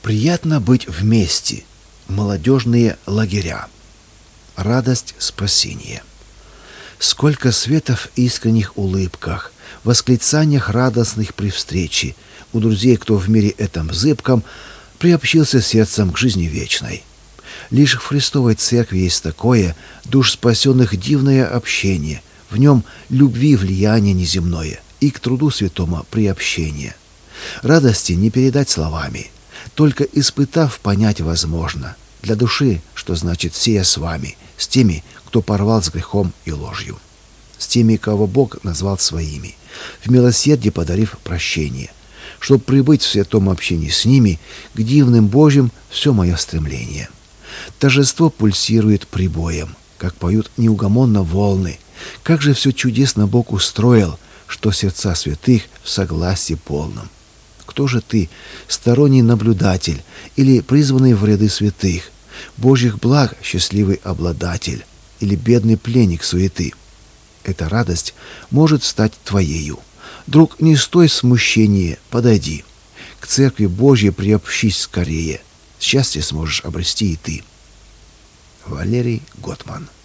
Приятно быть вместе. Молодежные лагеря. Радость спасения. Сколько света в искренних улыбках, восклицаниях радостных при встрече у друзей, кто в мире этом зыбком приобщился сердцем к жизни вечной. Лишь в Христовой Церкви есть такое, душ спасенных дивное общение, в нем любви влияние неземное и к труду святому приобщение. Радости не передать словами, только испытав, понять возможно. Для души, что значит «сия с вами», с теми, кто порвал с грехом и ложью, с теми, кого Бог назвал своими, в милосердии подарив прощение, чтоб прибыть в святом общении с ними, к дивным Божьим все мое стремление. Торжество пульсирует прибоем, как поют неугомонно волны. Как же все чудесно Бог устроил, что сердца святых в согласии полном. Кто же ты, сторонний наблюдатель или призванный в ряды святых, Божьих благ счастливый обладатель или бедный пленник суеты? Эта радость может стать твоею. Друг, не стой в смущении, подойди. К Церкви Божьей приобщись скорее. Счастье сможешь обрести и ты. Валерий Готман.